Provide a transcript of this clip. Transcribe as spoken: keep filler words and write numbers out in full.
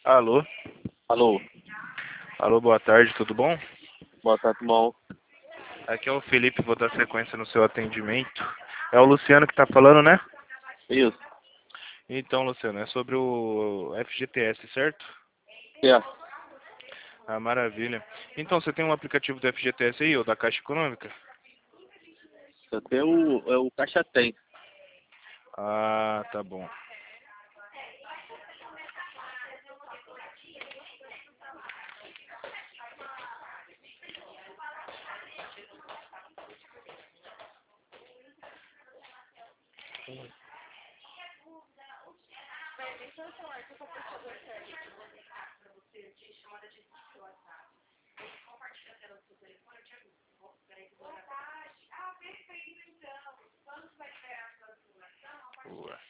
Alô? Alô, Alô, boa tarde, tudo bom? boa tarde, irmão. Aqui é o Felipe, vou dar sequência no seu atendimento. É o Luciano que tá falando, né? Isso, Então, Luciano, é sobre o F G T S, certo? certo. Ah, maravilha. Então, você tem um aplicativo do F G T S aí, ou da Caixa Econômica? Eu tenho o, é o Caixa Tem. Ah, tá bom. Boa.